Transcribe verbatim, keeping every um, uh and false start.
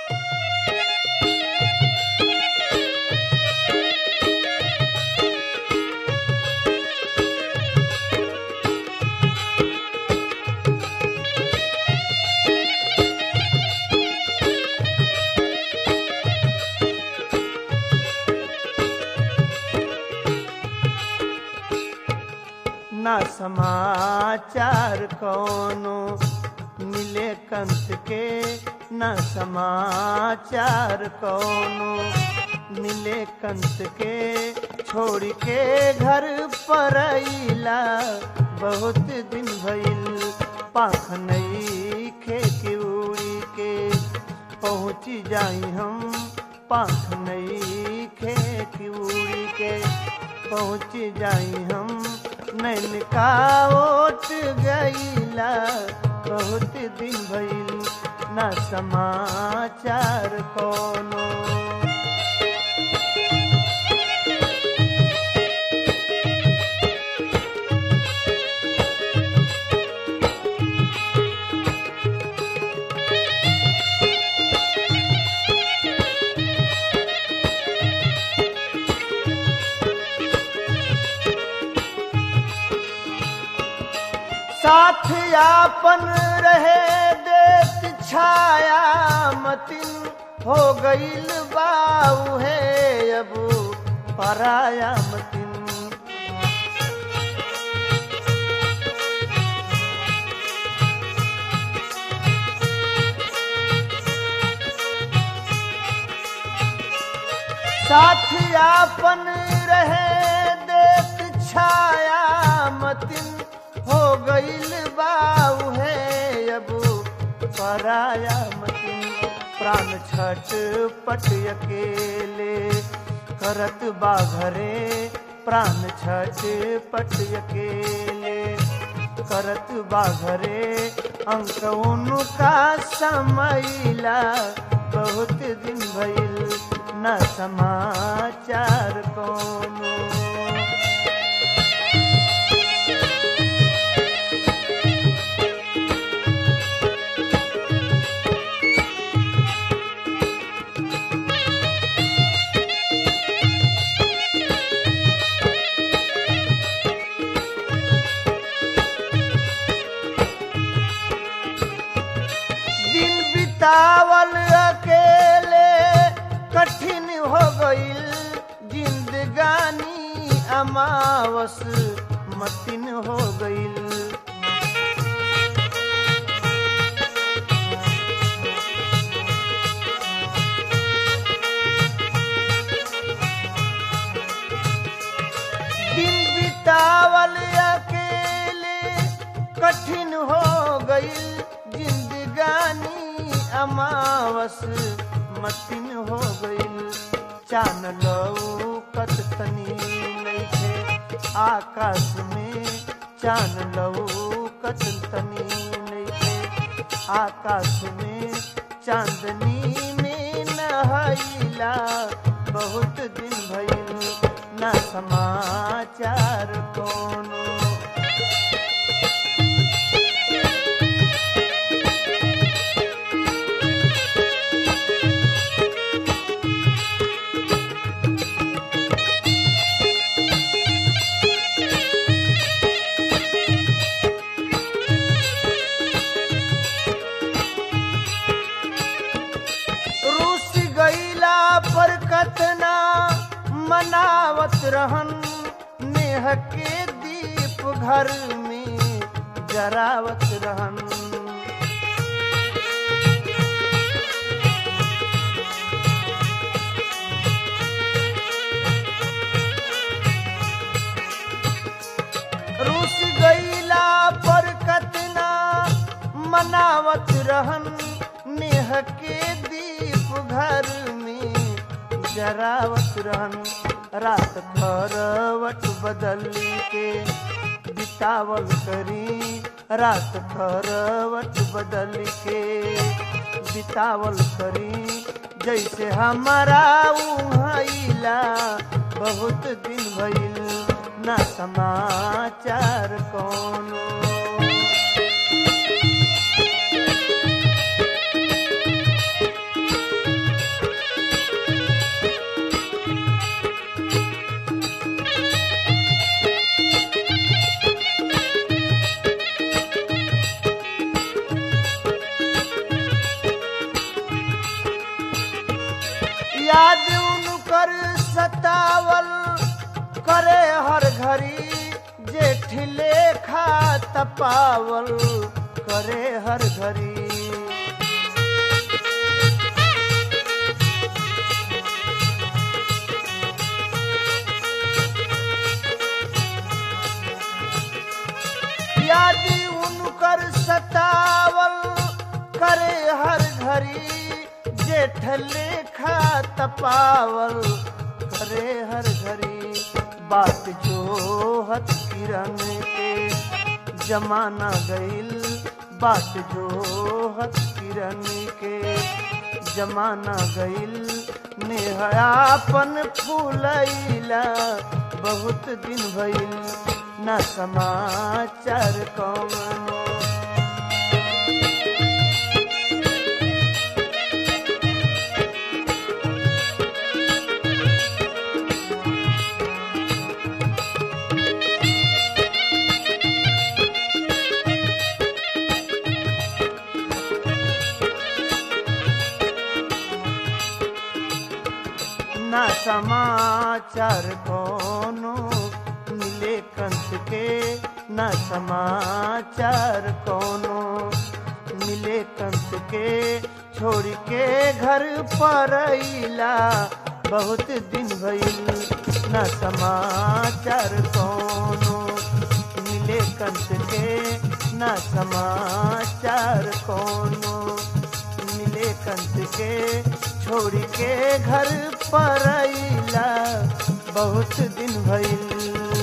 ना समाचार कौनो मिले कंस के, ना समाचार कौनो मिले कंस के। छोड़ के घर पर अइला बहुत दिन भइल, पाख नई खेती उड़ी के पहुँच जाई हम। पाख नई खेती उड़ी के पहुँच जाई हम। नैन का ओट गईला बहुत दिन भइल, ना समाचार कौनो। साथ यापन रहे देत छाया मतिन, हो गईल बाऊ है अब पराया मतिन। साथ यापन रहे देत छाया मतिन, हो गईल बाऊ है अब पराया मतिन। प्राण छट पट अकेले करत बाघरे, प्राण छट पट अकेले करत बाघरे। अंक उनका समैला बहुत दिन भइल, न समाचार कौनो। बितावल अकेले कठिन हो गईल, जिंदगानी अमावस मतिन हो गईल। दिन बितावल अकेले कठिन हो गईल, जिंदगानी अमावस मतिन हो गईल। चान लौकत तनी नइखे आकाश में, चान लौकत तनी नइखे आकाश में। चांदनी में नहइला बहुत दिन भइल, ना समाचार कौनो। पर कतना मनावत रहन, नेह के दीप घर में जरावत रहन। रूस गईला पर कतना मनावत रहन, नेह के दीप घर में जरावत रहन। रात करवट बदल के बितावल करी, रात करवट बदल के बितावल करी। जैसे हमारा उहइला बहुत दिन भइल, ना समाचार कौनो। तपावल करे हर घड़ी। यादी उनकर सतावल करे हर घड़ी, जेठ लेखा तपावल करे हर घड़ी। बात जो हत किरण के जमाना गईल, बात जो हत किरण के जमाना गईल। नेहापन फूलैला बहुत दिन भइल, न समाचार कौनो। ना समाचार कोनो मिले कंस के, ना समाचार कोनो मिले कंस के। छोड़ के घर पर अइला बहुत दिन भइल, ना समाचार कोनो मिले कंस के, ना समाचार कोनो मिले कंस के। छोड़ के घर पर अइला बहुत दिन भइल।